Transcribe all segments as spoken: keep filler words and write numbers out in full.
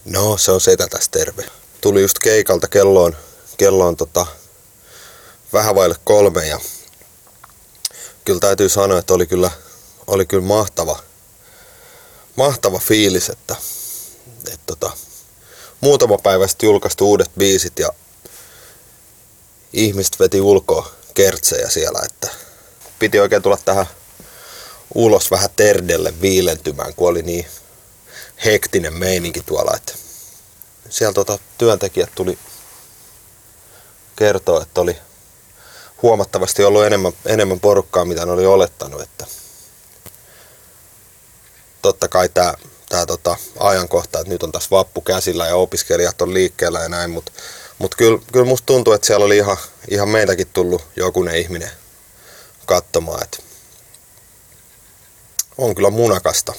No, se on setä tässä terve. Tuli just keikalta, kello on, kello on tota, vähän vaille kolme ja kyllä täytyy sanoa, että oli kyllä, oli kyllä mahtava, mahtava fiilis, että, että tota, muutama päivä sitten julkaistu uudet biisit ja ihmiset veti ulkoa kertsejä siellä, että piti oikein tulla tähän ulos vähän terdelle viilentymään, kun oli niin hektinen meininki tuolla, että siellä tota, työntekijät tuli kertoa, että oli huomattavasti ollut enemmän, enemmän porukkaa, mitä ne oli olettanut, että totta kai tää, tää tota, ajankohta, että nyt on taas vappu käsillä ja opiskelijat on liikkeellä ja näin, mutta mut kyllä, kyllä musta tuntuu, että siellä oli ihan, ihan meitäkin tullut jokunen ihminen katsomaan, että on kyllä munakasta.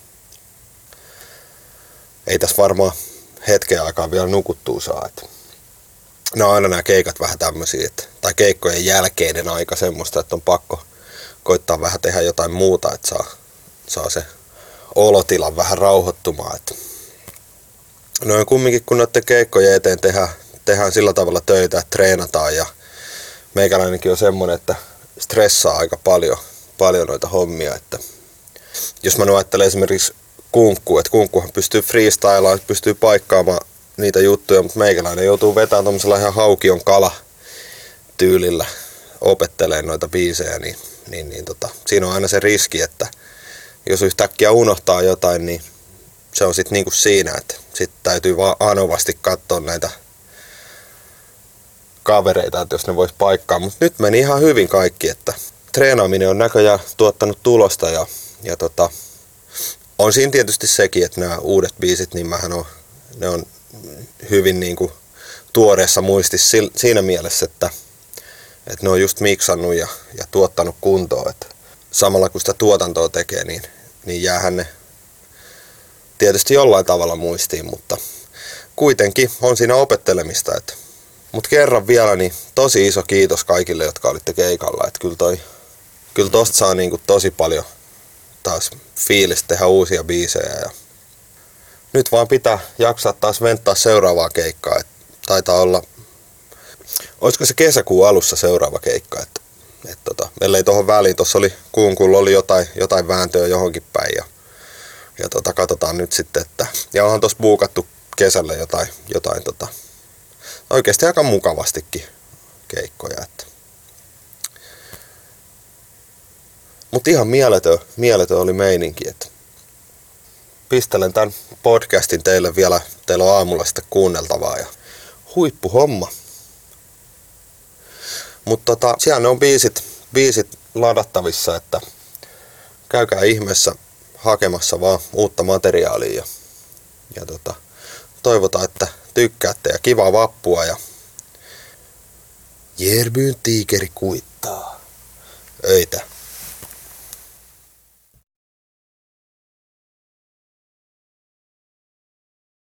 Ei tässä varmaan hetken aikaa vielä nukuttua saa. Että ne on aina nämä keikat vähän tämmöisiä, että, tai keikkojen jälkeinen aika semmoista, että on pakko koittaa vähän tehdä jotain muuta, että saa, saa se olotilan vähän rauhoittumaan. Että no kumminkin kun noiden keikkojen eteen tehdään, tehdään sillä tavalla töitä, että treenataan ja meikäläinenkin on semmoinen, että stressaa aika paljon, paljon noita hommia, että jos mä nyt ajattelen esimerkiksi kunkkua, että kunkkuhan pystyy freestylaan, pystyy paikkaamaan niitä juttuja, mutta meikäläinen joutuu vetämään tommosella ihan haukion kala tyylillä opettelemaan noita biisejä, niin, niin, niin tota, siinä on aina se riski, että jos yhtäkkiä unohtaa jotain, niin se on sitten niinku siinä, että sitten täytyy vaan anovasti katsoa näitä kavereita, että jos ne vois paikkaa, mutta nyt meni ihan hyvin kaikki, että treenaaminen on näköjään tuottanut tulosta ja, ja tota, on siinä tietysti sekin, että nämä uudet biisit, niin mähän on, ne on hyvin niin kuin tuoreessa muistissa siinä mielessä, että, että ne on just miksannut ja, ja tuottanut kuntoon. Että samalla kun sitä tuotantoa tekee, niin, niin jäähän ne tietysti jollain tavalla muistiin, mutta kuitenkin on siinä opettelemista. Että, mutta kerran vielä, niin tosi iso kiitos kaikille, jotka olitte keikalla. Että kyllä, toi, kyllä tosta saa niin kuin tosi paljon taas fiilis tehdä uusia biisejä ja nyt vaan pitää jaksaa taas venttaa seuraavaa keikkaa, et taitaa olla, olisiko se kesäkuun alussa seuraava keikka, että et tota, ellei tohon väliin, tossa oli kunkulla oli jotain, jotain vääntöä johonkin päin ja, ja tota, katsotaan nyt sitten, että ja onhan tossa buukattu kesällä jotain, jotain tota, oikeasti aika mukavastikin keikkoja, että mutta ihan mieletön, mieletön oli meininki, että pistelen tämän podcastin teille vielä, teillä on aamulla sitten kuunneltavaa ja huippuhomma. Mutta tota, siellä ne on biisit, biisit ladattavissa, että käykää ihmeessä hakemassa vaan uutta materiaalia ja, ja tota, toivotaan, että tykkäätte ja kivaa vappua ja Järbyn tiikeri kuittaa.